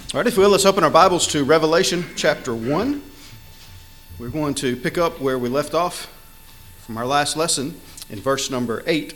All right, if we will, let's open our Bibles to Revelation chapter 1. We're going to pick up where we left off from our last lesson in verse number 8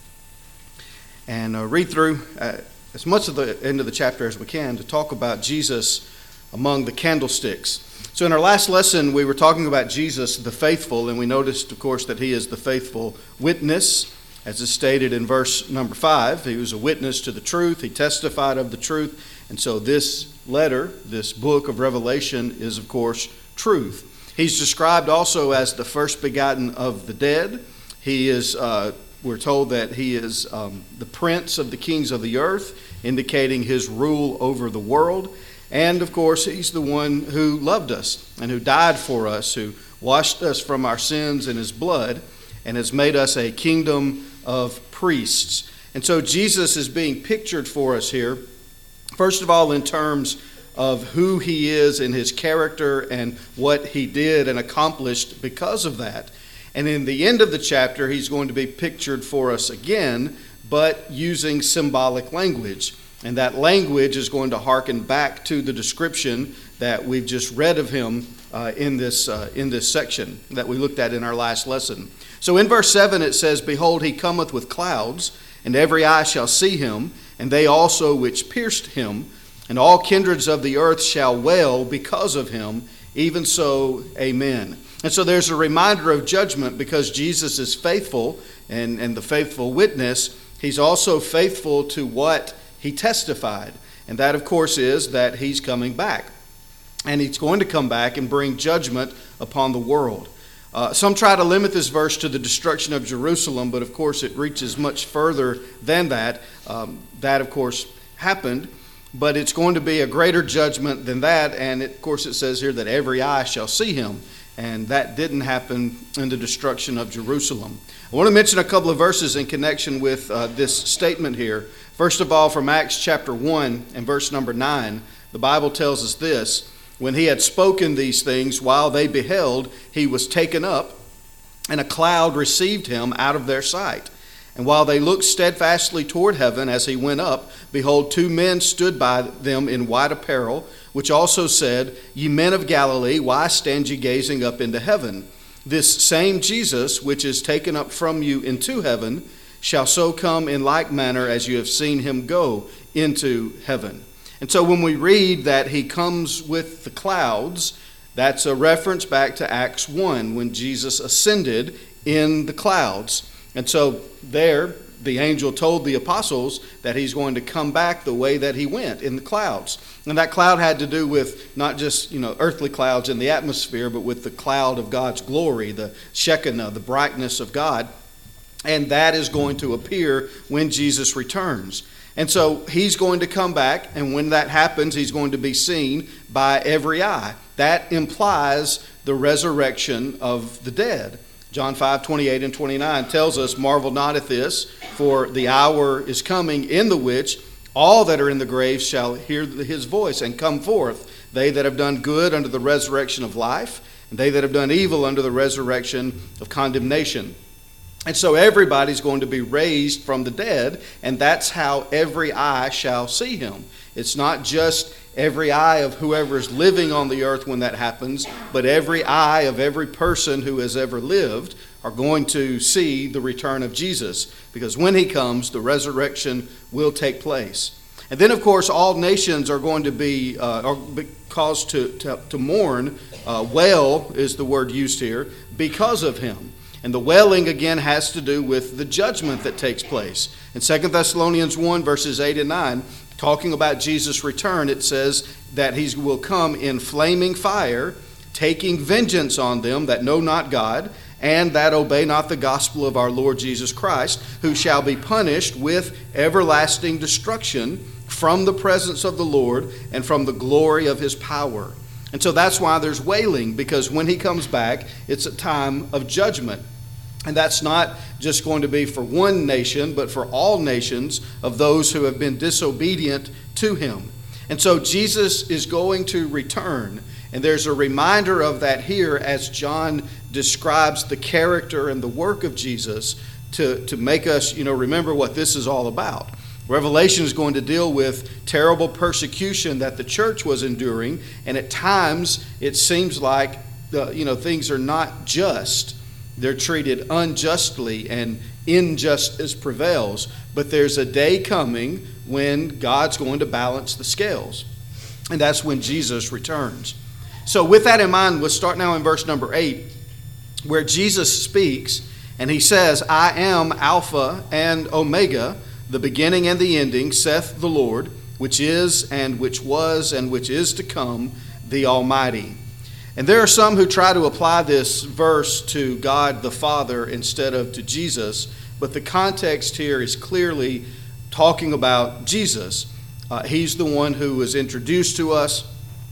and read through as much of the end of the chapter as we can to talk about Jesus among the candlesticks. So in our last lesson, we were talking about Jesus, the faithful, and we noticed, of course, that he is the faithful witness, as is stated in verse number 5. He was a witness to the truth. He testified of the truth. And so this letter, this book of Revelation, is, of course, truth. He's described also as the first begotten of the dead. He is, we're told that he is the prince of the kings of the earth, indicating his rule over the world. And, of course, he's the one who loved us and who died for us, who washed us from our sins in his blood and has made us a kingdom of priests. And so Jesus is being pictured for us here, first of all, in terms of who he is in his character and what he did and accomplished because of that. And in the end of the chapter, he's going to be pictured for us again, but using symbolic language. And that language is going to hearken back to the description that we've just read of him in this section that we looked at in our last lesson. So in verse 7 it says, "Behold, he cometh with clouds, and every eye shall see him, and they also which pierced him, and all kindreds of the earth shall wail because of him. Even so, amen." And so there's a reminder of judgment because Jesus is faithful and the faithful witness. He's also faithful to what he testified. And that, of course, is that he's coming back. And he's going to come back and bring judgment upon the world. Some try to limit this verse to the destruction of Jerusalem, but of course it reaches much further than that. That, of course, happened, but it's going to be a greater judgment than that. And of course it says here that every eye shall see him. And that didn't happen in the destruction of Jerusalem. I want to mention a couple of verses in connection with this statement here. First of all, from Acts chapter 1 and verse number 9, the Bible tells us this: "When he had spoken these things, while they beheld, he was taken up, and a cloud received him out of their sight. And while they looked steadfastly toward heaven as he went up, behold, two men stood by them in white apparel, which also said, Ye men of Galilee, why stand ye gazing up into heaven? This same Jesus, which is taken up from you into heaven, shall so come in like manner as you have seen him go into heaven." And so when we read that he comes with the clouds, that's a reference back to Acts 1 when Jesus ascended in the clouds. And so there, the angel told the apostles that he's going to come back the way that he went, in the clouds. And that cloud had to do with not just, earthly clouds in the atmosphere, but with the cloud of God's glory, the Shekinah, the brightness of God. And that is going to appear when Jesus returns. And so he's going to come back, and when that happens, he's going to be seen by every eye. That implies the resurrection of the dead. John 5:28 and 29 tells us, "Marvel not at this, for the hour is coming in the which all that are in the grave shall hear his voice and come forth, they that have done good unto the resurrection of life, and they that have done evil unto the resurrection of condemnation." And so everybody's going to be raised from the dead, and that's how every eye shall see him. It's not just every eye of whoever is living on the earth when that happens, but every eye of every person who has ever lived are going to see the return of Jesus, because when he comes, the resurrection will take place. And then, of course, all nations are going to be caused to mourn. Wail is the word used here, because of him. And the wailing, again, has to do with the judgment that takes place. In 2 Thessalonians 1, verses 8 and 9, talking about Jesus' return, it says that he will come in flaming fire, taking vengeance on them that know not God, and that obey not the gospel of our Lord Jesus Christ, who shall be punished with everlasting destruction from the presence of the Lord and from the glory of his power. And so that's why there's wailing, because when he comes back, it's a time of judgment. And that's not just going to be for one nation, but for all nations of those who have been disobedient to him. And so Jesus is going to return. And there's a reminder of that here as John describes the character and the work of Jesus to make us, remember what this is all about. Revelation is going to deal with terrible persecution that the church was enduring, and at times it seems like things are not just. They're treated unjustly and injustice prevails, but there's a day coming when God's going to balance the scales, and that's when Jesus returns. So with that in mind, we'll start now in verse number 8, where Jesus speaks, and he says, I am Alpha and Omega, the beginning and the ending, saith the Lord, which is and which was and which is to come, the Almighty. And there are some who try to apply this verse to God the Father instead of to Jesus, but the context here is clearly talking about Jesus. He's the one who was introduced to us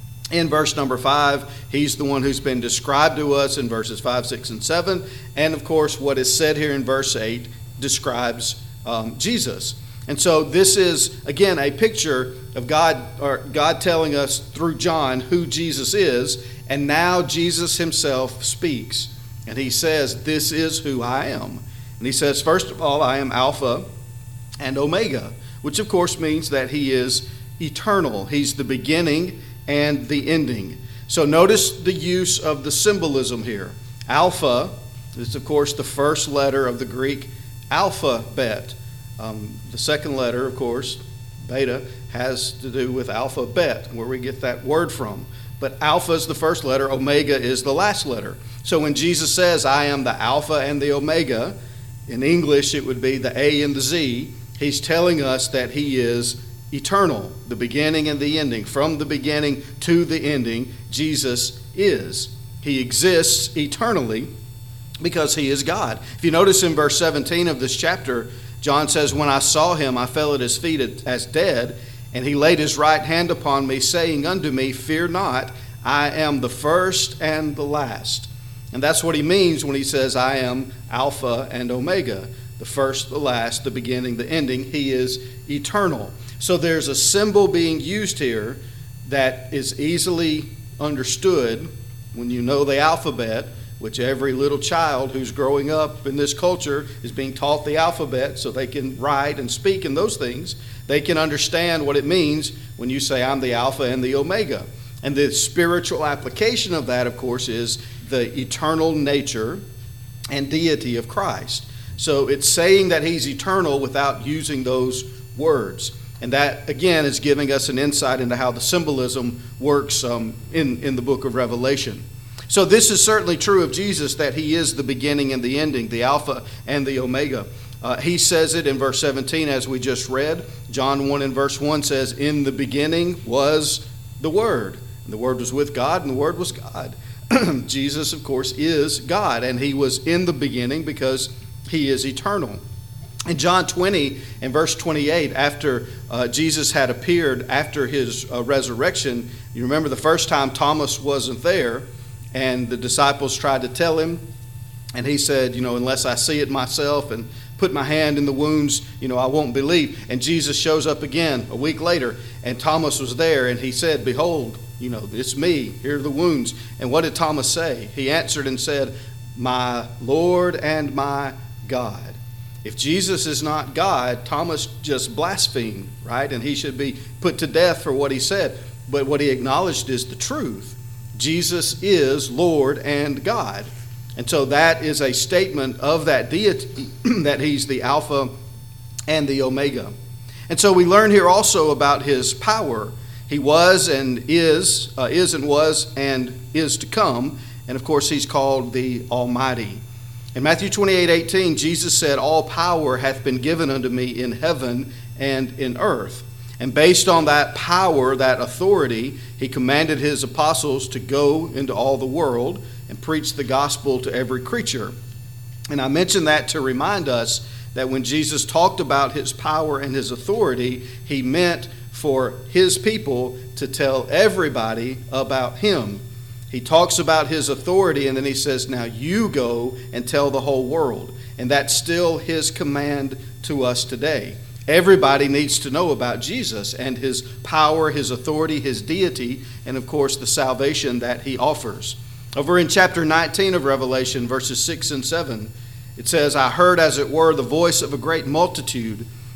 in verse number 5. He's the one who's been described to us in verses 5, 6, and 7. And of course, what is said here in verse 8 describes Jesus. And so this is, again, a picture of God telling us through John who Jesus is. And now Jesus himself speaks. And he says, this is who I am. And he says, first of all, I am Alpha and Omega, which of course means that he is eternal. He's the beginning and the ending. So notice the use of the symbolism here. Alpha is, of course, the first letter of the Greek alphabet. The second letter, of course, beta, has to do with alphabet, where we get that word from. But alpha is the first letter, omega is the last letter. So when Jesus says, I am the Alpha and the Omega, in English it would be the A and the Z, he's telling us that he is eternal, the beginning and the ending. From the beginning to the ending, Jesus is. He exists eternally because he is God. If you notice in verse 17 of this chapter, John says, when I saw him, I fell at his feet as dead, and he laid his right hand upon me, saying unto me, fear not, I am the first and the last. And that's what he means when he says, I am Alpha and Omega, the first, the last, the beginning, the ending. He is eternal. So there's a symbol being used here that is easily understood when you know the alphabet, which every little child who's growing up in this culture is being taught the alphabet so they can write and speak and those things. They can understand what it means when you say, I'm the Alpha and the Omega. And the spiritual application of that, of course, is the eternal nature and deity of Christ. So it's saying that he's eternal without using those words. And that, again, is giving us an insight into how the symbolism works in the book of Revelation. So this is certainly true of Jesus, that he is the beginning and the ending, the Alpha and the Omega. He says it in verse 17 as we just read. John 1 in verse 1 says, in the beginning was the Word. And the Word was with God, and the Word was God. Jesus, of course, is God, and he was in the beginning because he is eternal. In John 20 and verse 28, after Jesus had appeared after his resurrection, you remember the first time Thomas wasn't there, and the disciples tried to tell him, and he said, unless I see it myself and put my hand in the wounds, I won't believe. And Jesus shows up again a week later, and Thomas was there, and he said, behold, it's me, here are the wounds. And what did Thomas say? He answered and said, my Lord and my God. If Jesus is not God, Thomas just blasphemed, right? And he should be put to death for what he said. But what he acknowledged is the truth. Jesus is Lord and God. And so that is a statement of that deity, that he's the Alpha and the Omega. And so we learn here also about his power. He was and is and was and is to come. And of course, he's called the Almighty. In Matthew 28:18, Jesus said, all power hath been given unto me in heaven and in earth. And based on that power, that authority, he commanded his apostles to go into all the world and preach the gospel to every creature. And I mention that to remind us that when Jesus talked about his power and his authority, he meant for his people to tell everybody about him. He talks about his authority, and then he says, now you go and tell the whole world. And that's still his command to us today. Everybody needs to know about Jesus and his power, his authority, his deity, and of course the salvation that he offers. Over in chapter 19 of Revelation, verses 6 and 7, it says, I heard as it were the voice of a great multitude,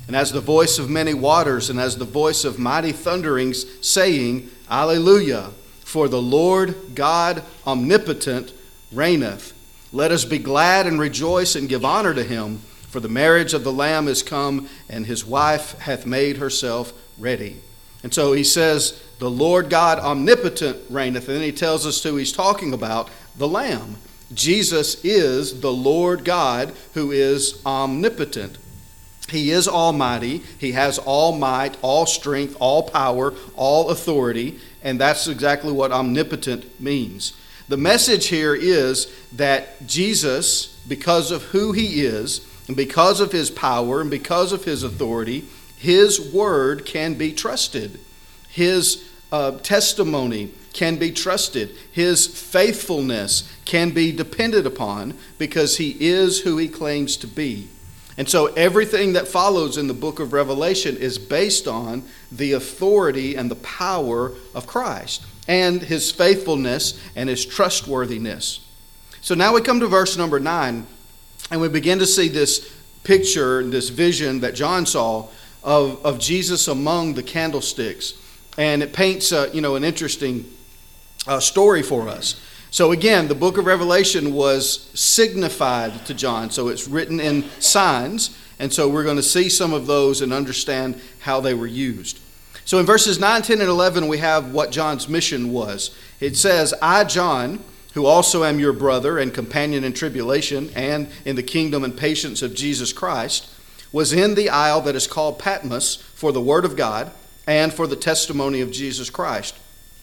and as the voice of many waters, and as the voice of mighty thunderings, saying, Alleluia, for the Lord God omnipotent reigneth. Let us be glad and rejoice and give honor to him, for the marriage of the Lamb is come, and his wife hath made herself ready. And so he says, the Lord God omnipotent reigneth, and then he tells us who he's talking about, the Lamb. Jesus is the Lord God who is omnipotent. He is almighty. He has all might, all strength, all power, all authority, and that's exactly what omnipotent means. The message here is that Jesus, because of who he is, and because of his power, and because of his authority, his word can be trusted. His testimony can be trusted. His faithfulness can be depended upon because he is who he claims to be. And so everything that follows in the book of Revelation is based on the authority and the power of Christ and his faithfulness and his trustworthiness. So now we come to verse number 9, and we begin to see this picture, this vision that John saw of Jesus among the candlesticks. And it paints an interesting story for us. So again, the book of Revelation was signified to John. So it's written in signs. And so we're going to see some of those and understand how they were used. So in verses 9, 10, and 11, we have what John's mission was. It says, I, John, who also am your brother and companion in tribulation and in the kingdom and patience of Jesus Christ, was in the isle that is called Patmos for the word of God and for the testimony of Jesus Christ.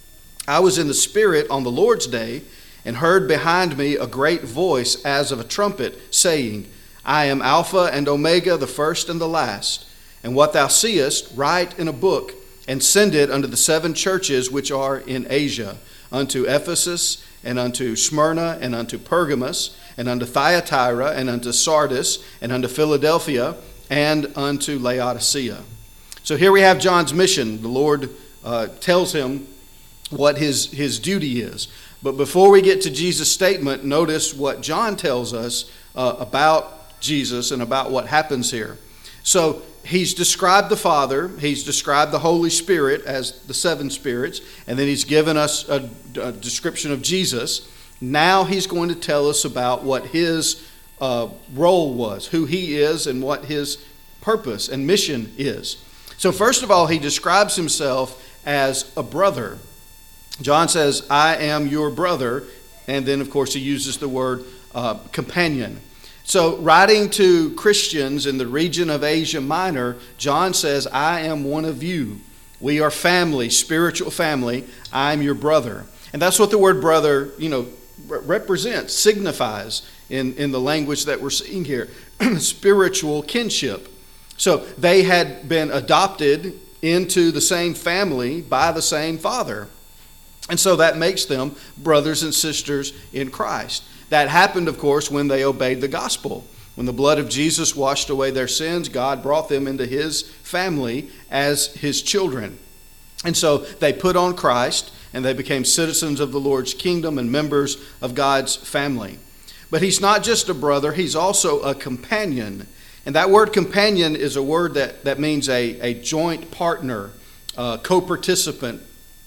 I was in the Spirit on the Lord's day, and heard behind me a great voice as of a trumpet, saying, I am Alpha and Omega, the first and the last. And what thou seest, write in a book, and send it unto the 7 churches which are in Asia, unto Ephesus, and unto Smyrna, and unto Pergamos, and unto Thyatira, and unto Sardis, and unto Philadelphia, and unto Laodicea. So here we have John's mission. The Lord tells him what his duty is. But before we get to Jesus' statement, notice what John tells us about Jesus and about what happens here. So he's described the Father, he's described the Holy Spirit as the 7 spirits, and then he's given us a description of Jesus. Now he's going to tell us about what his role was, who he is, and what his purpose and mission is. So first of all, he describes himself as a brother. John says, I am your brother, and then, of course, he uses the word companion. So writing to Christians in the region of Asia Minor, John says, I am one of you. We are family, spiritual family. I am your brother. And that's what the word brother, represents, signifies in the language that we're seeing here, spiritual kinship. So they had been adopted into the same family by the same father. And so that makes them brothers and sisters in Christ. That happened, of course, when they obeyed the gospel. When the blood of Jesus washed away their sins, God brought them into his family as his children. And so they put on Christ, and they became citizens of the Lord's kingdom and members of God's family. But he's not just a brother, he's also a companion. And that word companion is a word that means a joint partner, co-participant,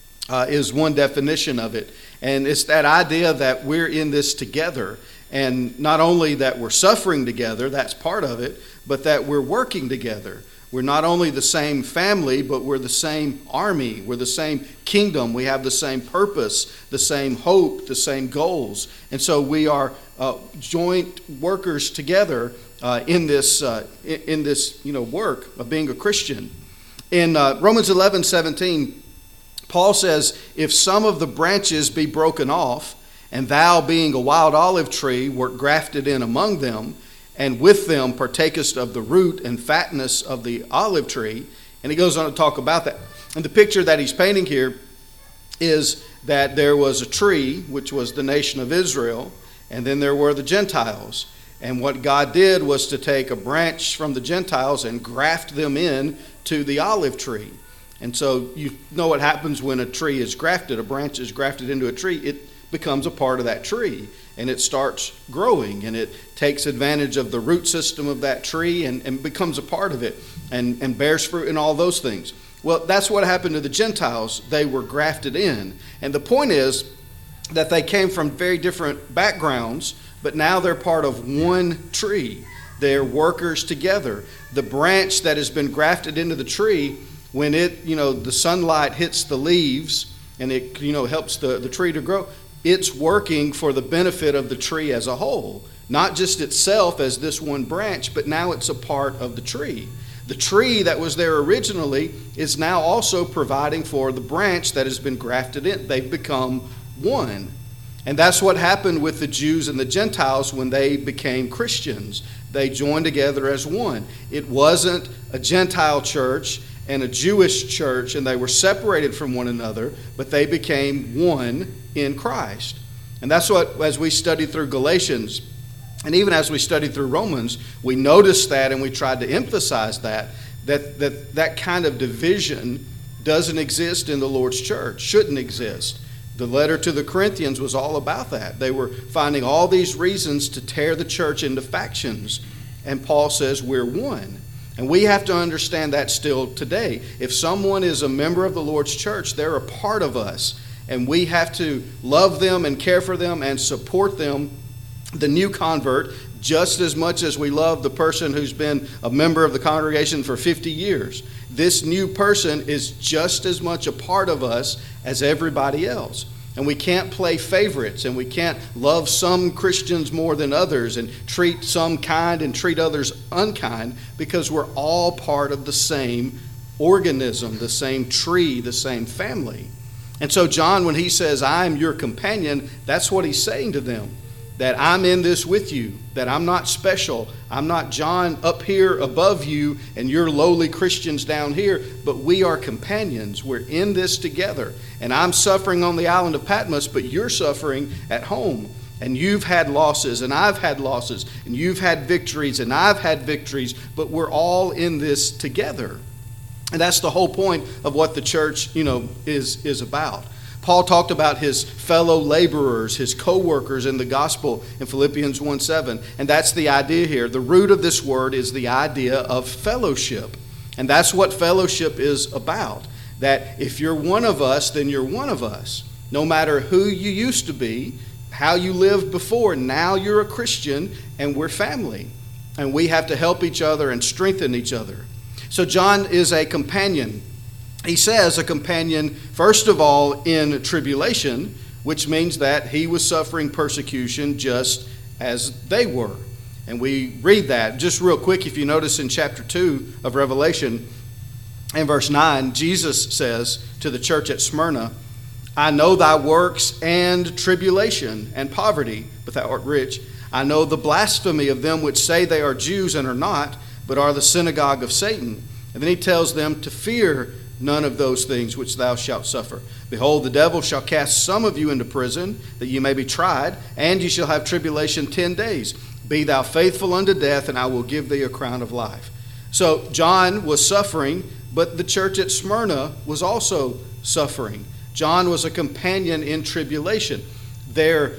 is one definition of it. And it's that idea that we're in this together. And not only that we're suffering together, that's part of it, but that we're working together. We're not only the same family, but we're the same army. We're the same kingdom. We have the same purpose, the same hope, the same goals. And so we are joint workers together in this work of being a Christian. In Romans 11:17, Paul says, if some of the branches be broken off, and thou being a wild olive tree wert grafted in among them, and with them partakest of the root and fatness of the olive tree. And he goes on to talk about that. And the picture that he's painting here is that there was a tree, which was the nation of Israel, and then there were the Gentiles. And what God did was to take a branch from the Gentiles and graft them in to the olive tree. And so you know what happens when a tree is grafted, a branch is grafted into a tree. It becomes a part of that tree, and it starts growing, and it takes advantage of the root system of that tree and becomes a part of it and bears fruit and all those things. Well, that's what happened to the Gentiles. They were grafted in. And the point is that they came from very different backgrounds, but now they're part of one tree. They're workers together. The branch that has been grafted into the tree, when the sunlight hits the leaves and it, helps the tree to grow, it's working for the benefit of the tree as a whole. Not just itself as this one branch, but now it's a part of the tree. The tree that was there originally is now also providing for the branch that has been grafted in. They've become one. And that's what happened with the Jews and the Gentiles when they became Christians. They joined together as one. It wasn't a Gentile church and a Jewish church, and they were separated from one another, but they became one in Christ. And that's what, as we studied through Galatians, and even as we studied through Romans, we noticed that, and we tried to emphasize that kind of division doesn't exist in the Lord's church, shouldn't exist. The letter to the Corinthians was all about that. They were finding all these reasons to tear the church into factions, and Paul says we're one. And we have to understand that still today. If someone is a member of the Lord's church, they're a part of us, and we have to love them and care for them and support them, the new convert, just as much as we love the person who's been a member of the congregation for 50 years. This new person is just as much a part of us as everybody else. And we can't play favorites, and we can't love some Christians more than others and treat some kind and treat others unkind, because we're all part of the same organism, the same tree, the same family. And so John, when he says, I am your companion, that's what he's saying to them. That I'm in this with you, that I'm not special. I'm not John up here above you and you're lowly Christians down here, but we are companions. We're in this together. And I'm suffering on the island of Patmos, but you're suffering at home. And you've had losses, and I've had losses, and you've had victories, and I've had victories, but we're all in this together. And that's the whole point of what the church, is about. Paul talked about his fellow laborers, his co-workers in the gospel in Philippians 1:7. And that's the idea here. The root of this word is the idea of fellowship. And that's what fellowship is about. That if you're one of us, then you're one of us. No matter who you used to be, how you lived before, now you're a Christian and we're family. And we have to help each other and strengthen each other. So John is a companion. He says a companion, first of all, in tribulation, which means that he was suffering persecution just as they were. And we read that just real quick. If you notice in chapter 2 of Revelation, in verse 9, Jesus says to the church at Smyrna, I know thy works and tribulation and poverty, but thou art rich. I know the blasphemy of them which say they are Jews and are not, but are the synagogue of Satan. And then he tells them to fear none of those things which thou shalt suffer. Behold, the devil shall cast some of you into prison, that ye may be tried, and ye shall have tribulation 10 days. Be thou faithful unto death, and I will give thee a crown of life. So John was suffering, but the church at Smyrna was also suffering. John was a companion in tribulation. Their,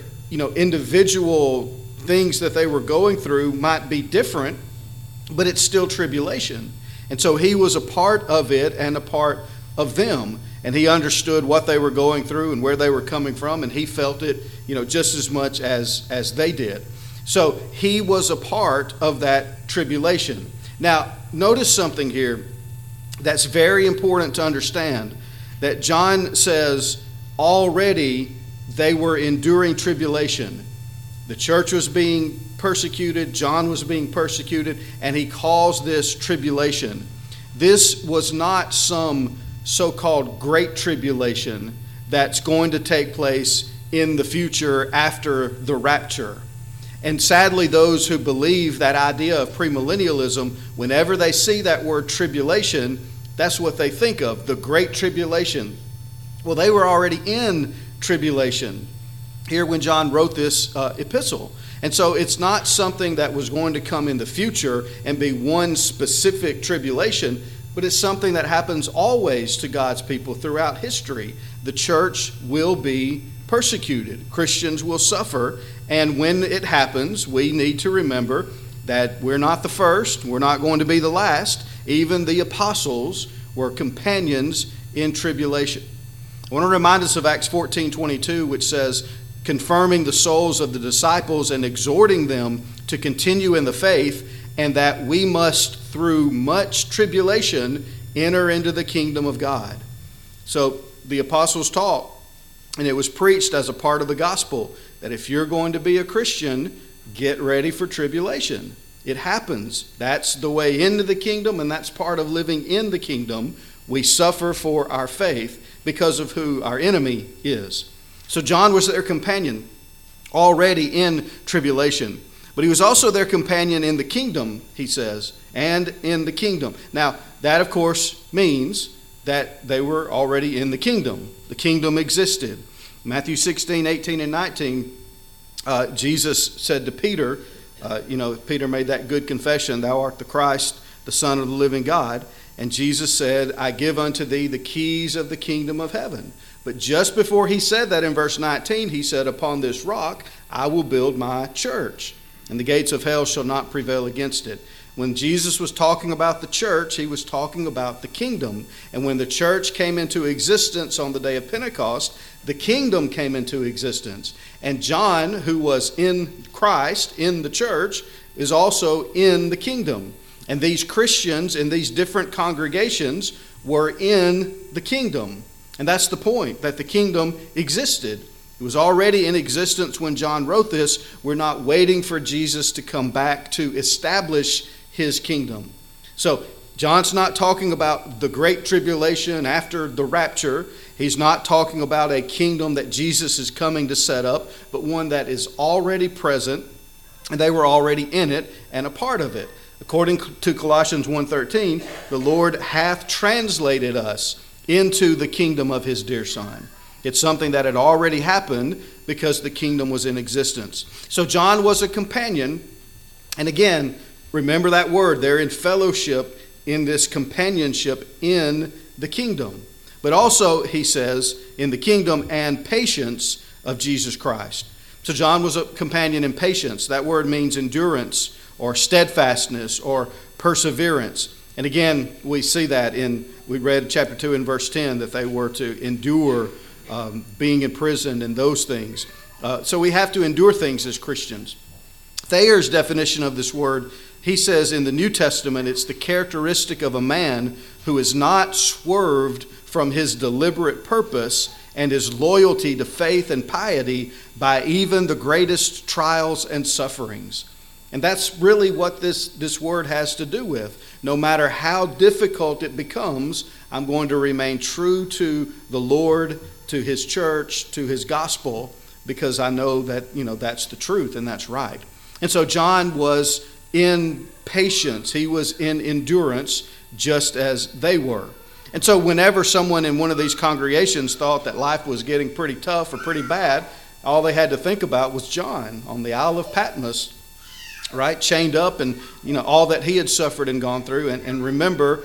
individual things that they were going through might be different, but it's still tribulation. And so he was a part of it and a part of them. And he understood what they were going through and where they were coming from, and he felt it, just as much as they did. So he was a part of that tribulation. Now, notice something here that's very important to understand, that John says already they were enduring tribulation. The church was being persecuted, John was being persecuted, and he calls this tribulation. This was not some so-called great tribulation that's going to take place in the future after the rapture. And sadly, those who believe that idea of premillennialism, whenever they see that word tribulation, that's what they think of, the great tribulation. Well, they were already in tribulation here when John wrote this epistle. And so it's not something that was going to come in the future and be one specific tribulation, but it's something that happens always to God's people throughout history. The church will be persecuted. Christians will suffer. And when it happens, we need to remember that we're not the first. We're not going to be the last. Even the apostles were companions in tribulation. I want to remind us of Acts 14:22, which says, confirming the souls of the disciples and exhorting them to continue in the faith, and that we must, through much tribulation, enter into the kingdom of God. So the apostles taught, and it was preached as a part of the gospel, that if you're going to be a Christian, get ready for tribulation. It happens. That's the way into the kingdom, and that's part of living in the kingdom. We suffer for our faith because of who our enemy is. So John was their companion already in tribulation. But he was also their companion in the kingdom, he says, and in the kingdom. Now, that, of course, means that they were already in the kingdom. The kingdom existed. Matthew 16:18 and 19, Jesus said to Peter, Peter made that good confession, thou art the Christ, the Son of the living God. And Jesus said, I give unto thee the keys of the kingdom of heaven. But just before he said that in verse 19, he said, upon this rock I will build my church, and the gates of hell shall not prevail against it. When Jesus was talking about the church, he was talking about the kingdom. And when the church came into existence on the day of Pentecost, the kingdom came into existence. And John, who was in Christ, in the church, is also in the kingdom. And these Christians in these different congregations were in the kingdom. And that's the point, that the kingdom existed. It was already in existence when John wrote this. We're not waiting for Jesus to come back to establish his kingdom. So John's not talking about the great tribulation after the rapture. He's not talking about a kingdom that Jesus is coming to set up, but one that is already present, and they were already in it and a part of it. According to Colossians 1:13, the Lord hath translated us into the kingdom of his dear Son. It's something that had already happened because the kingdom was in existence. So John was a companion. And again, remember that word. They're in fellowship, in this companionship in the kingdom. But also, he says, in the kingdom and patience of Jesus Christ. So John was a companion in patience. That word means endurance or steadfastness or perseverance. And again, we see that we read chapter 2 in verse 10, that they were to endure being imprisoned and those things. So we have to endure things as Christians. Thayer's definition of this word, he says in the New Testament, it's the characteristic of a man who is not swerved from his deliberate purpose and his loyalty to faith and piety by even the greatest trials and sufferings. And that's really what this word has to do with. No matter how difficult it becomes, I'm going to remain true to the Lord, to his church, to his gospel, because I know that, that's the truth and that's right. And so John was in patience. He was in endurance just as they were. And so whenever someone in one of these congregations thought that life was getting pretty tough or pretty bad, all they had to think about was John on the Isle of Patmos, right, chained up, and all that he had suffered and gone through. And remember,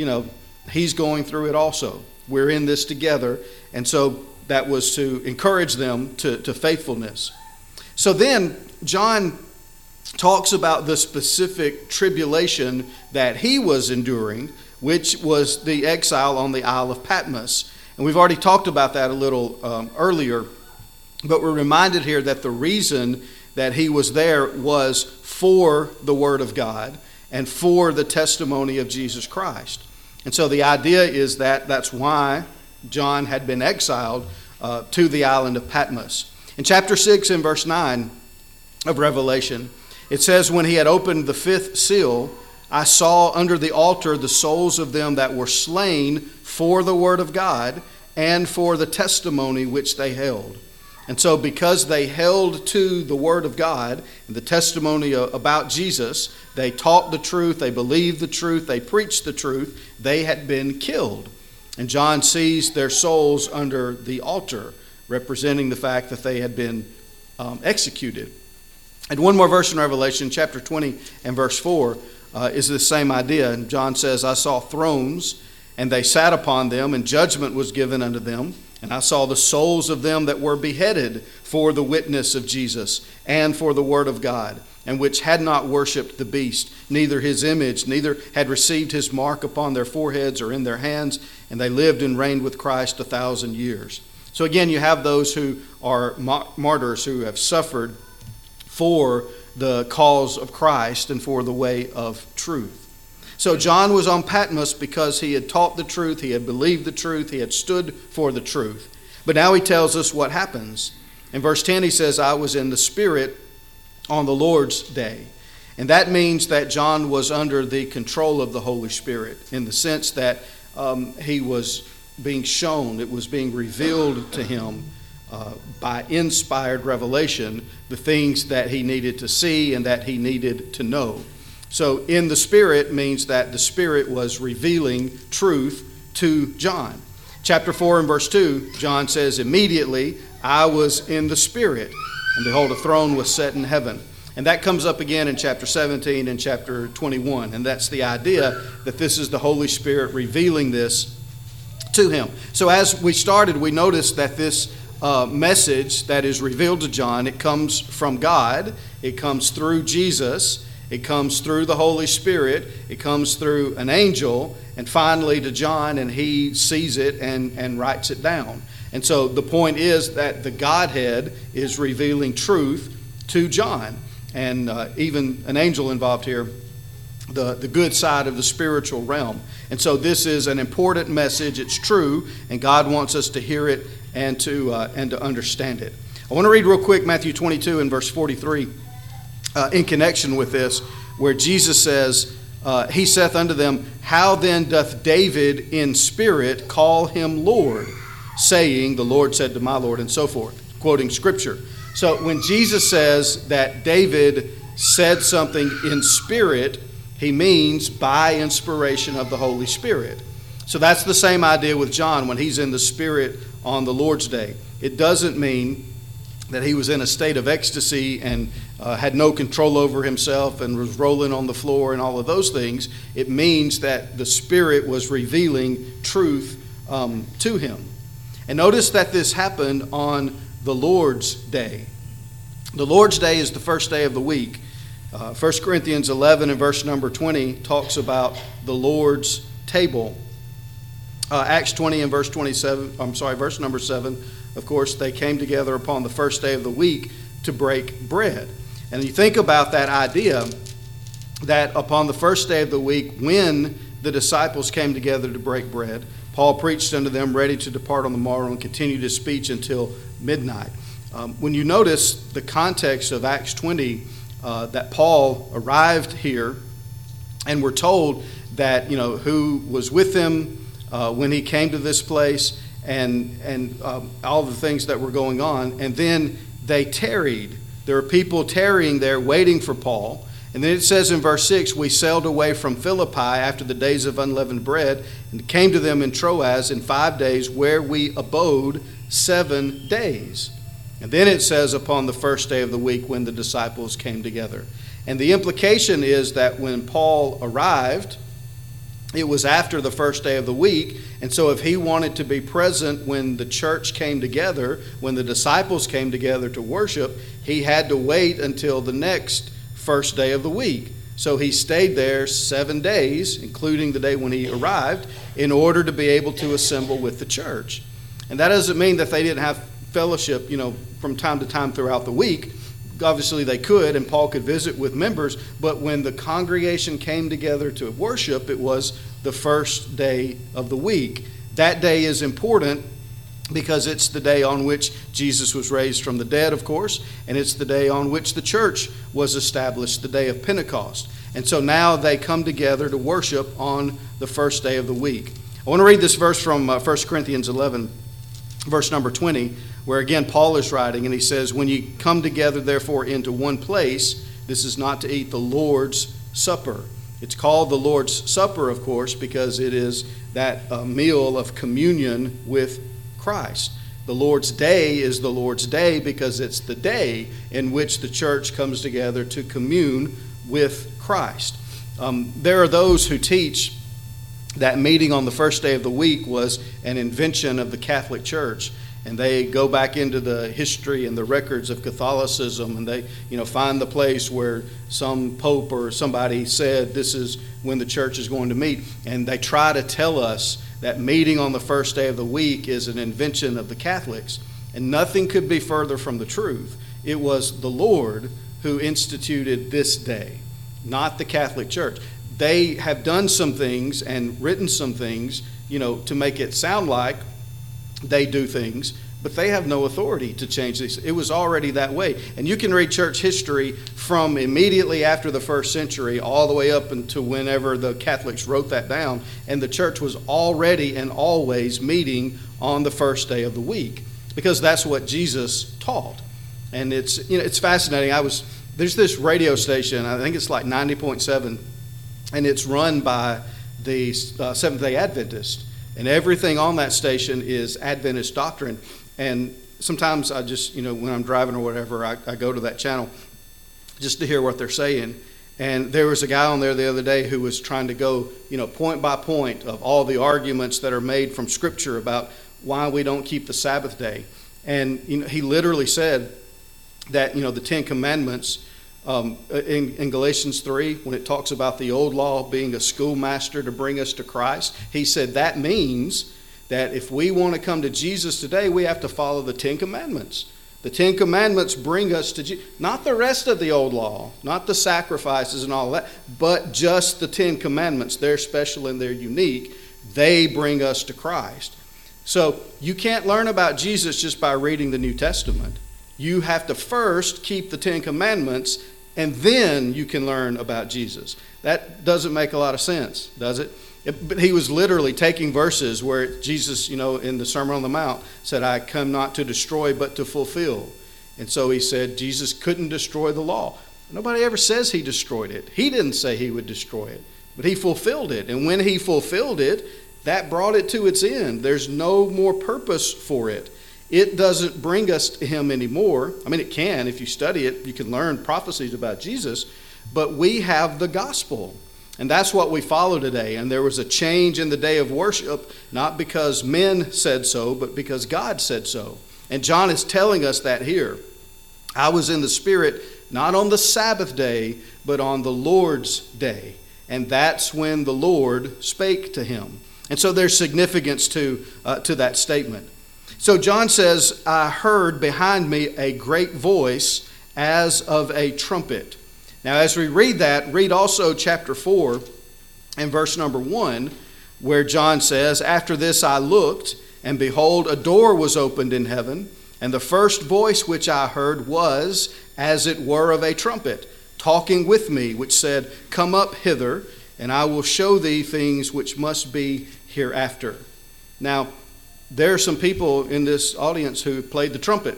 he's going through it also. We're in this together. And so that was to encourage them to faithfulness. So then John talks about the specific tribulation that he was enduring, which was the exile on the Isle of Patmos. And we've already talked about that a little earlier, but we're reminded here that the reason that he was there was for the Word of God and for the testimony of Jesus Christ. And so the idea is that that's why John had been exiled to the island of Patmos. In chapter 6 and verse 9 of Revelation, it says, when he had opened the fifth seal, I saw under the altar the souls of them that were slain for the word of God and for the testimony which they held. And so because they held to the word of God and the testimony about Jesus, they taught the truth, they believed the truth, they preached the truth, they had been killed. And John sees their souls under the altar, representing the fact that they had been executed. And one more verse in Revelation, chapter 20 and verse 4, is the same idea. And John says, I saw thrones, And they sat upon them, and judgment was given unto them. And I saw the souls of them that were beheaded for the witness of Jesus and for the word of God, and which had not worshipped the beast, neither his image, neither had received his mark upon their foreheads or in their hands, and they lived and reigned with Christ 1,000 years. So again, you have those who are martyrs who have suffered for the cause of Christ and for the way of truth. So John was on Patmos because he had taught the truth, he had believed the truth, he had stood for the truth. But now he tells us what happens. In verse 10 he says, I was in the Spirit on the Lord's day. And that means that John was under the control of the Holy Spirit in the sense that he was being shown, it was being revealed to him by inspired revelation, the things that he needed to see and that he needed to know. So in the Spirit means that the Spirit was revealing truth to John. Chapter 4 and verse 2, John says, immediately I was in the Spirit, and behold, a throne was set in heaven. And that comes up again in chapter 17 and chapter 21. And that's the idea that this is the Holy Spirit revealing this to him. So as we started, we noticed that this message that is revealed to John, it comes from God, it comes through Jesus, it comes through the Holy Spirit, it comes through an angel, and finally to John, and he sees it and writes it down. And so the point is that the Godhead is revealing truth to John. And even an angel involved here, the good side of the spiritual realm. And so this is an important message. It's true, and God wants us to hear it and to understand it. I want to read real quick Matthew 22 and verse 43 in connection with this, where Jesus says, He saith unto them, How then doth David in spirit call him Lord, saying, The Lord said to my Lord, and so forth, quoting Scripture. So when Jesus says that David said something in spirit, he means by inspiration of the Holy Spirit. So that's the same idea with John when he's in the Spirit on the Lord's day. It doesn't mean that he was in a state of ecstasy and had no control over himself and was rolling on the floor and all of those things. It means that the Spirit was revealing truth to him. And notice that this happened on the Lord's day. The Lord's day is the first day of the week. 1 Corinthians 11 and verse number 20 talks about the Lord's table. Acts 20 and verse number 7, of course, they came together upon the first day of the week to break bread. And you think about that idea that upon the first day of the week, when the disciples came together to break bread, Paul preached unto them, ready to depart on the morrow, and continued his speech until midnight. When you notice the context of Acts 20, that Paul arrived here, and we're told that, who was with him when he came to this place, and all the things that were going on, and then they tarried. There were people tarrying there, waiting for Paul. And then it says in verse 6, we sailed away from Philippi after the days of unleavened bread, and came to them in Troas in 5 days, where we abode 7 days. And then it says upon the first day of the week when the disciples came together. And the implication is that when Paul arrived, it was after the first day of the week. And so if he wanted to be present when the church came together, when the disciples came together to worship, he had to wait until the next first day of the week. So he stayed there 7 days, including the day when he arrived, in order to be able to assemble with the church. And that doesn't mean that they didn't have fellowship, from time to time throughout the week. Obviously they could, and Paul could visit with members, but when the congregation came together to worship, it was the first day of the week. That day is important because it's the day on which Jesus was raised from the dead, of course, and it's the day on which the church was established, the day of Pentecost. And so now they come together to worship on the first day of the week. I want to read this verse from 1 Corinthians 11, verse number 20, where again Paul is writing, and he says, when you come together therefore into one place, this is not to eat the Lord's Supper. It's called the Lord's Supper, of course, because it is that meal of communion with Christ. The Lord's Day is the Lord's Day because it's the day in which the church comes together to commune with Christ. There are those who teach that meeting on the first day of the week was an invention of the Catholic Church. And they go back into the history and the records of Catholicism, and they, find the place where some pope or somebody said this is when the church is going to meet. And they try to tell us that meeting on the first day of the week is an invention of the Catholics. And nothing could be further from the truth. It was the Lord who instituted this day, not the Catholic Church. They have done some things and written some things, to make it sound like they do things, but they have no authority to change these. It was already that way. And you can read church history from immediately after the first century all the way up until whenever the Catholics wrote that down, and the church was already and always meeting on the first day of the week, because that's what Jesus taught. And it's fascinating. There's this radio station, I think it's like 90.7, and it's run by the Seventh-day Adventist. And everything on that station is Adventist doctrine. And sometimes I just, when I'm driving or whatever, I go to that channel just to hear what they're saying. And there was a guy on there the other day who was trying to go, point by point of all the arguments that are made from Scripture about why we don't keep the Sabbath day. And he literally said that, the Ten Commandments, in Galatians 3, when it talks about the old law being a schoolmaster to bring us to Christ, he said that means that if we want to come to Jesus today, we have to follow the Ten Commandments. The Ten Commandments bring us to Jesus, not the rest of the old law, not the sacrifices and all that, but just the Ten Commandments. They're special and they're unique. They bring us to Christ. So you can't learn about Jesus just by reading the New Testament. You have to first keep the Ten Commandments, and then you can learn about Jesus. That doesn't make a lot of sense, does it? But he was literally taking verses where Jesus, in the Sermon on the Mount, said, I come not to destroy, but to fulfill. And so he said Jesus couldn't destroy the law. Nobody ever says he destroyed it. He didn't say he would destroy it, but he fulfilled it. And when he fulfilled it, that brought it to its end. There's no more purpose for it. It doesn't bring us to him anymore. I mean, it can. If you study it, you can learn prophecies about Jesus. But we have the gospel. And that's what we follow today. And there was a change in the day of worship, not because men said so, but because God said so. And John is telling us that here. I was in the Spirit, not on the Sabbath day, but on the Lord's day. And that's when the Lord spake to him. And so there's significance to that statement. So John says, I heard behind me a great voice as of a trumpet. Now, as we read that, read also chapter 4 and verse number 1, where John says, After this I looked, and behold, a door was opened in heaven, and the first voice which I heard was, as it were of a trumpet, talking with me, which said, Come up hither, and I will show thee things which must be hereafter. Now, there are some people in this audience who played the trumpet.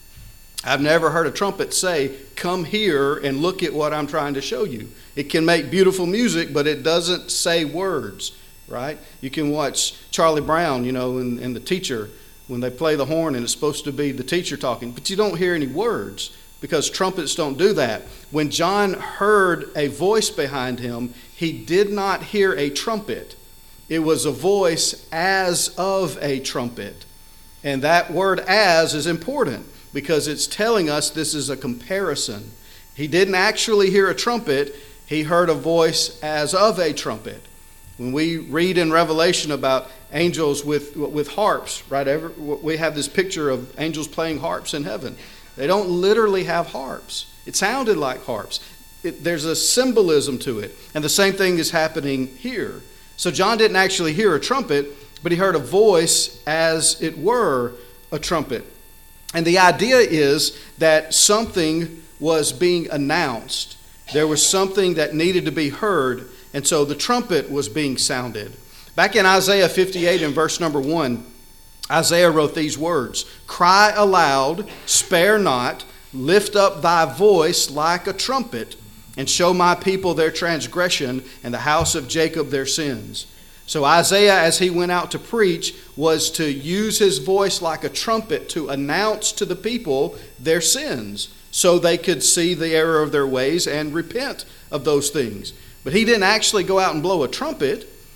I've never heard a trumpet say, come here and look at what I'm trying to show you. It can make beautiful music, but it doesn't say words, right? You can watch Charlie Brown, and the teacher, when they play the horn and it's supposed to be the teacher talking, but you don't hear any words because trumpets don't do that. When John heard a voice behind him, he did not hear a trumpet. It was a voice as of a trumpet. And that word as is important because it's telling us this is a comparison. He didn't actually hear a trumpet. He heard a voice as of a trumpet. When we read in Revelation about angels with harps, right? We have this picture of angels playing harps in heaven. They don't literally have harps. It sounded like harps. There's a symbolism to it. And the same thing is happening here. So John didn't actually hear a trumpet, but he heard a voice as it were a trumpet. And the idea is that something was being announced. There was something that needed to be heard, and so the trumpet was being sounded. Back in Isaiah 58 and verse number 1, Isaiah wrote these words, Cry aloud, spare not, lift up thy voice like a trumpet, and show my people their transgression and the house of Jacob their sins. So Isaiah, as he went out to preach, was to use his voice like a trumpet to announce to the people their sins so they could see the error of their ways and repent of those things. But he didn't actually go out and blow a trumpet.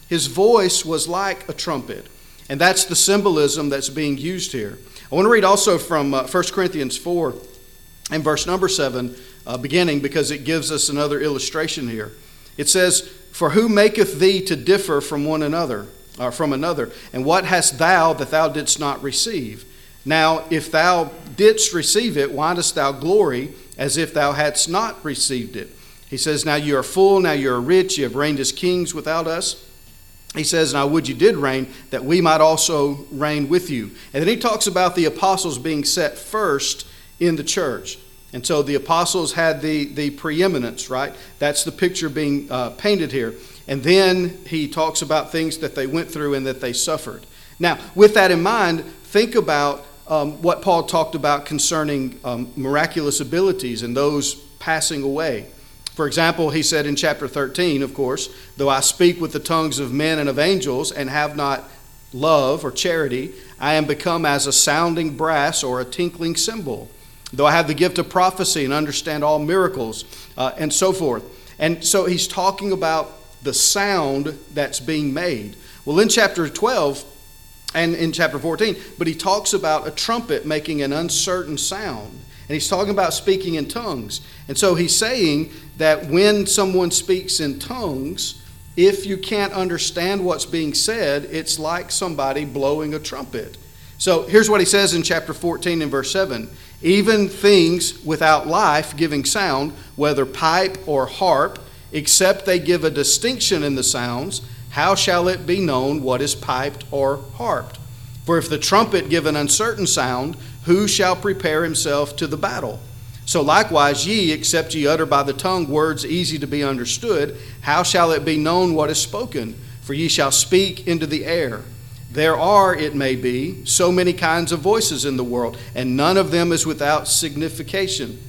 His voice was like a trumpet. And that's the symbolism that's being used here. I want to read also from 1 Corinthians 4 and verse number 7, beginning, because it gives us another illustration here. It says, "For who maketh thee to differ from one another, or from another? And what hast thou that thou didst not receive? Now, if thou didst receive it, why dost thou glory as if thou hadst not received it?" He says, "Now you are full, now you are rich, you have reigned as kings without us." He says, "Now would you did reign, that we might also reign with you." And then he talks about the apostles being set first in the church. And so the apostles had the preeminence, right? That's the picture being painted here. And then he talks about things that they went through and that they suffered. Now, with that in mind, think about what Paul talked about concerning miraculous abilities and those passing away. For example, he said in chapter 13, of course, "Though I speak with the tongues of men and of angels and have not love or charity, I am become as a sounding brass or a tinkling cymbal. Though I have the gift of prophecy and understand all miracles," and so forth. And so he's talking about the sound that's being made. Well, in chapter 12 and in chapter 14, but he talks about a trumpet making an uncertain sound. And he's talking about speaking in tongues. And so he's saying that when someone speaks in tongues, if you can't understand what's being said, it's like somebody blowing a trumpet. So here's what he says in chapter 14 and verse 7. "Even things without life giving sound, whether pipe or harp, except they give a distinction in the sounds, how shall it be known what is piped or harped? For if the trumpet give an uncertain sound, who shall prepare himself to the battle? So likewise ye, except ye utter by the tongue words easy to be understood, how shall it be known what is spoken? For ye shall speak into the air. There are, it may be, so many kinds of voices in the world, and none of them is without signification.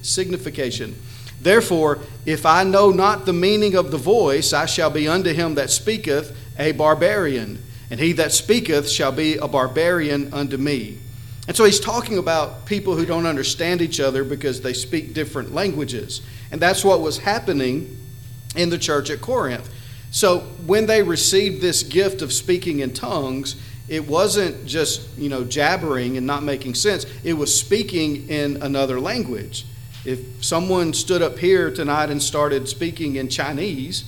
Therefore, if I know not the meaning of the voice, I shall be unto him that speaketh a barbarian, and he that speaketh shall be a barbarian unto me." And so he's talking about people who don't understand each other because they speak different languages. And that's what was happening in the church at Corinth. So when they received this gift of speaking in tongues, it wasn't just, jabbering and not making sense. It was speaking in another language. If someone stood up here tonight and started speaking in Chinese,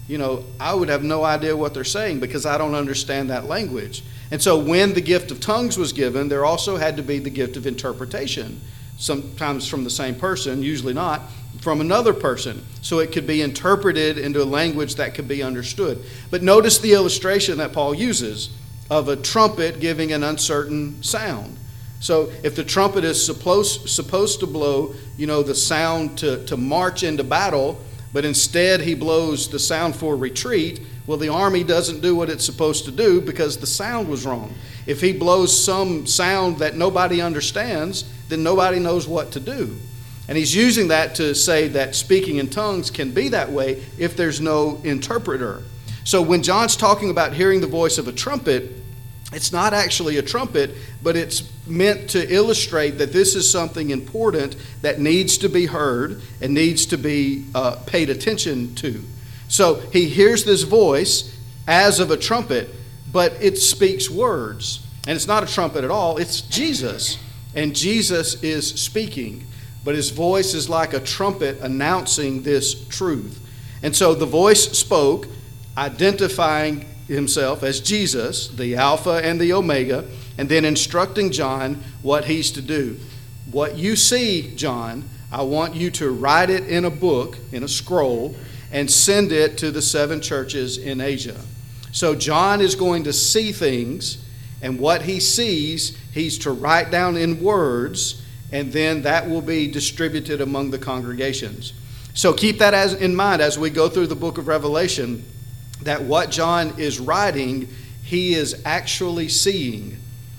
I would have no idea what they're saying because I don't understand that language. And so when the gift of tongues was given, there also had to be the gift of interpretation, sometimes from the same person, usually not, from another person. So it could be interpreted into a language that could be understood. But notice the illustration that Paul uses of a trumpet giving an uncertain sound. So if the trumpet is supposed to blow, the sound to march into battle, but instead he blows the sound for retreat, well, the army doesn't do what it's supposed to do because the sound was wrong. If he blows some sound that nobody understands, then nobody knows what to do. And he's using that to say that speaking in tongues can be that way if there's no interpreter. So when John's talking about hearing the voice of a trumpet, it's not actually a trumpet, but it's meant to illustrate that this is something important that needs to be heard and needs to be paid attention to. So he hears this voice as of a trumpet, but it speaks words. And it's not a trumpet at all, it's Jesus. And Jesus is speaking, but his voice is like a trumpet announcing this truth. And so the voice spoke, identifying himself as Jesus, the Alpha and the Omega, and then instructing John what he's to do. What you see, John, I want you to write it in a book, in a scroll, and send it to the 7 churches in Asia. So John is going to see things, and what he sees, he's to write down in words, and then that will be distributed among the congregations. So keep that in mind as we go through the book of Revelation, that what John is writing, he is actually seeing.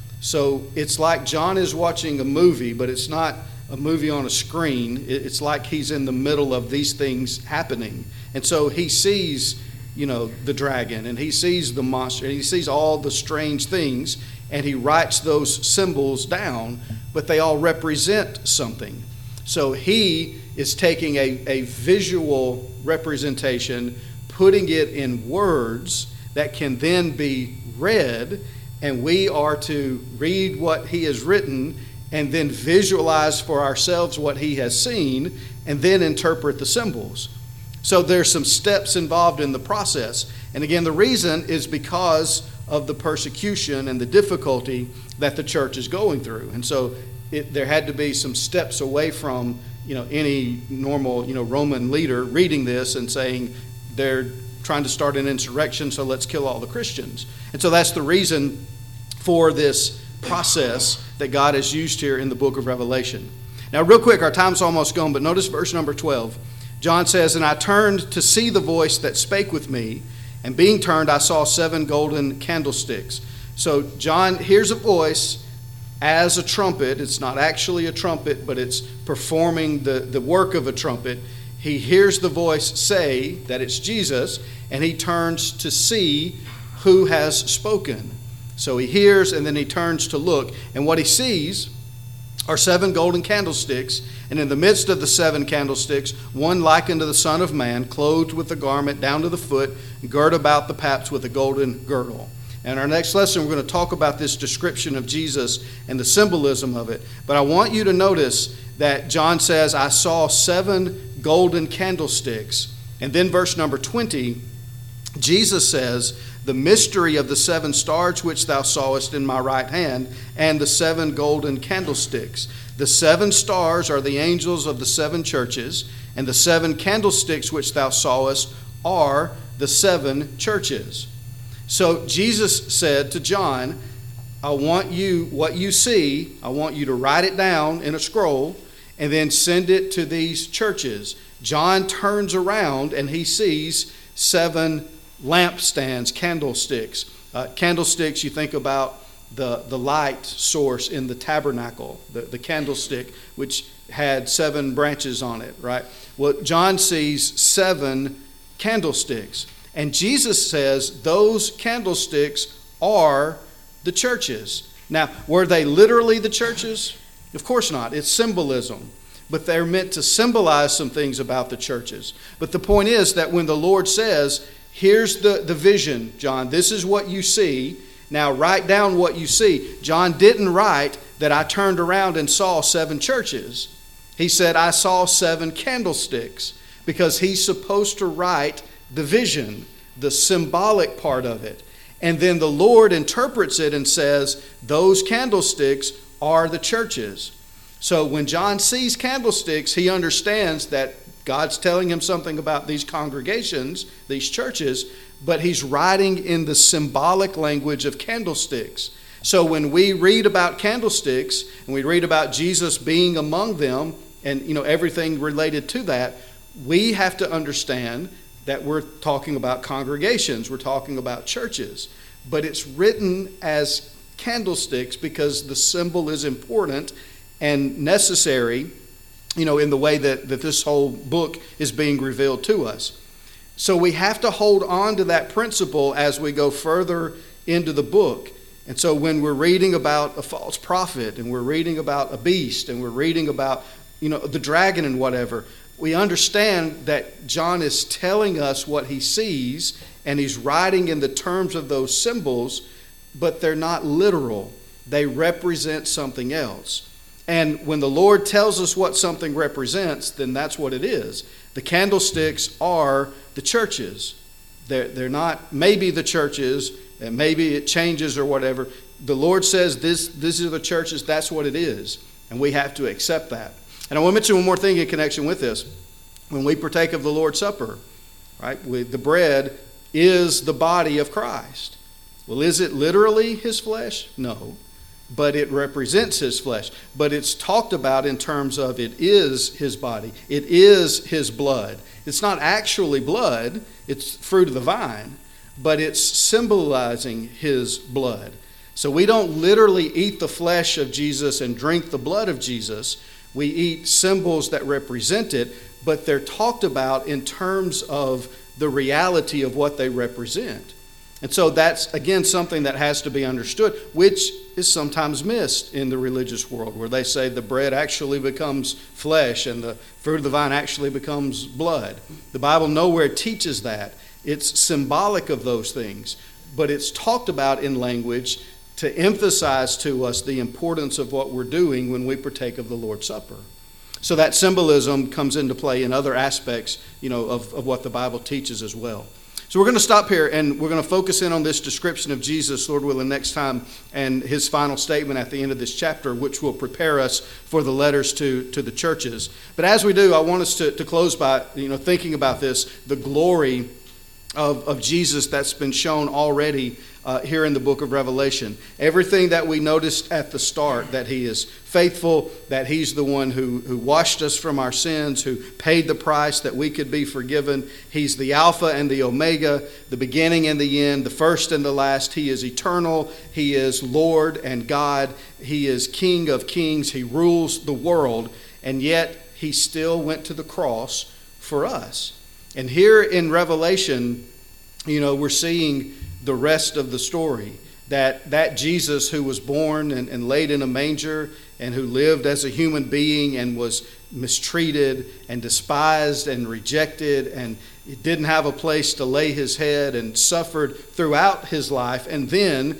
So it's like John is watching a movie, but it's not a movie on a screen. It's like he's in the middle of these things happening. And so he sees, the dragon, and he sees the monster, and he sees all the strange things, and he writes those symbols down, but they all represent something. So he is taking a visual representation, putting it in words that can then be read, and we are to read what he has written and then visualize for ourselves what he has seen and then interpret the symbols. So there's some steps involved in the process. And again, the reason is because of the persecution and the difficulty that the church is going through. And so there had to be some steps away from any normal Roman leader reading this and saying they're trying to start an insurrection, so let's kill all the Christians. And so that's the reason for this process that God has used here in the book of Revelation. Now, real quick, our time's almost gone, but notice verse number 12. John says, "And I turned to see the voice that spake with me, and being turned, I saw 7 golden candlesticks." So John hears a voice as a trumpet. It's not actually a trumpet, but it's performing the work of a trumpet. He hears the voice say that it's Jesus, and he turns to see who has spoken. So he hears, and then he turns to look. And what he sees are 7 golden candlesticks, and in the midst of the 7 candlesticks, one like unto the Son of Man, clothed with a garment down to the foot, and girt about the paps with a golden girdle. In our next lesson, we're going to talk about this description of Jesus and the symbolism of it. But I want you to notice that John says, "I saw 7 golden candlesticks." And then verse number 20, Jesus says, "The mystery of the 7 stars which thou sawest in my right hand, and the 7 golden candlesticks." The 7 stars are the angels of the 7 churches, and the 7 candlesticks which thou sawest are the 7 churches. So Jesus said to John, I want you, what you see, I want you to write it down in a scroll and then send it to these churches. John turns around and he sees 7 lampstands, candlesticks. Candlesticks, you think about the light source in the tabernacle, the candlestick, which had 7 branches on it, right? Well, John sees 7 candlesticks. And Jesus says those candlesticks are the churches. Now, were they literally the churches? Of course not. It's symbolism. But they're meant to symbolize some things about the churches. But the point is that when the Lord says, here's the vision, John, this is what you see. Now write down what you see. John didn't write that I turned around and saw 7 churches. He said I saw 7 candlesticks, because he's supposed to write the vision, the symbolic part of it. And then the Lord interprets it and says, those candlesticks are the churches. So when John sees candlesticks, he understands that God's telling him something about these congregations, these churches, but he's writing in the symbolic language of candlesticks. So when we read about candlesticks and we read about Jesus being among them and everything related to that, we have to understand that we're talking about congregations, we're talking about churches. But it's written as candlesticks because the symbol is important and necessary, in the way that this whole book is being revealed to us. So we have to hold on to that principle as we go further into the book. And so when we're reading about a false prophet and we're reading about a beast and we're reading about, the dragon and whatever, we understand that John is telling us what he sees and he's writing in the terms of those symbols, but they're not literal. They represent something else. And when the Lord tells us what something represents, then that's what it is. The candlesticks are the churches. They're not maybe the churches, and maybe it changes or whatever. The Lord says these are the churches, that's what it is. And we have to accept that. And I want to mention one more thing in connection with this. When we partake of the Lord's Supper, right, the bread is the body of Christ. Well, is it literally his flesh? No. But it represents his flesh. But it's talked about in terms of it is his body. It is his blood. It's not actually blood. It's fruit of the vine. But it's symbolizing his blood. So we don't literally eat the flesh of Jesus and drink the blood of Jesus. We eat symbols that represent it, but they're talked about in terms of the reality of what they represent. And so that's, again, something that has to be understood, which is sometimes missed in the religious world, where they say the bread actually becomes flesh and the fruit of the vine actually becomes blood. The Bible nowhere teaches that. It's symbolic of those things, but it's talked about in language to emphasize to us the importance of what we're doing when we partake of the Lord's Supper. So that symbolism comes into play in other aspects, of what the Bible teaches as well. So we're going to stop here, and we're going to focus in on this description of Jesus, Lord willing, next time, and his final statement at the end of this chapter, which will prepare us for the letters to the churches. But as we do, I want us to close by thinking about this, the glory of Jesus that's been shown already here in the book of Revelation. Everything that we noticed at the start, that he is faithful, that he's the one who washed us from our sins, who paid the price that we could be forgiven. He's the Alpha and the Omega, the beginning and the end, the first and the last. He is eternal. He is Lord and God. He is King of kings. He rules the world, and yet he still went to the cross for us. And here in Revelation, we're seeing the rest of the story, that Jesus who was born and laid in a manger and who lived as a human being and was mistreated and despised and rejected and didn't have a place to lay his head and suffered throughout his life, and then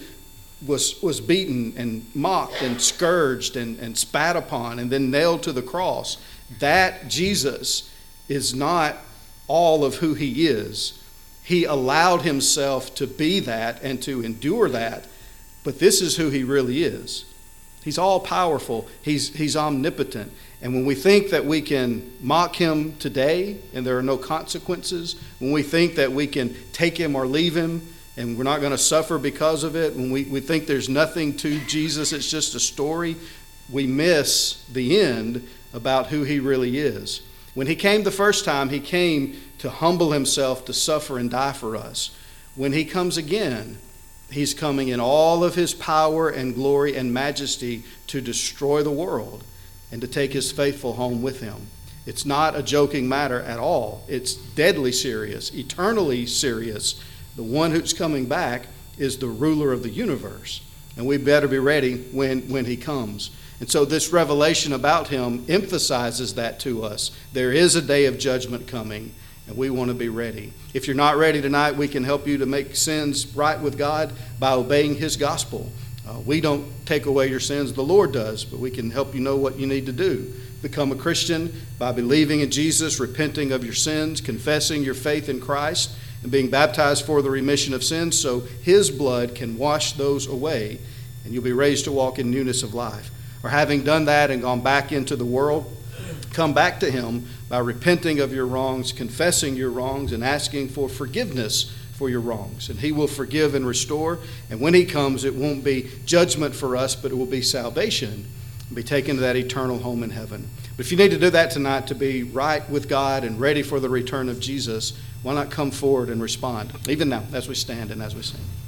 was beaten and mocked and scourged and spat upon and then nailed to the cross. That Jesus is not all of who he is. He allowed himself to be that and to endure that, but this is who he really is. He's all powerful. He's omnipotent. And when we think that we can mock him today and there are no consequences, when we think that we can take him or leave him and we're not going to suffer because of it, when we think there's nothing to Jesus, it's just a story, we miss the end about who he really is. When he came the first time, he came to humble himself, to suffer and die for us. When he comes again, he's coming in all of his power and glory and majesty to destroy the world and to take his faithful home with him. It's not a joking matter at all. It's deadly serious, eternally serious. The one who's coming back is the ruler of the universe, and we better be ready when he comes. And so this revelation about him emphasizes that to us. There is a day of judgment coming, and we want to be ready. If you're not ready tonight, we can help you to make sins right with God by obeying his gospel. We don't take away your sins, the Lord does, but we can help you know what you need to do. Become a Christian by believing in Jesus, repenting of your sins, confessing your faith in Christ, and being baptized for the remission of sins so his blood can wash those away, and you'll be raised to walk in newness of life. Or having done that and gone back into the world, come back to him by repenting of your wrongs, confessing your wrongs, and asking for forgiveness for your wrongs. And he will forgive and restore. And when he comes, it won't be judgment for us, but it will be salvation and be taken to that eternal home in heaven. But if you need to do that tonight to be right with God and ready for the return of Jesus, why not come forward and respond, even now as we stand and as we sing.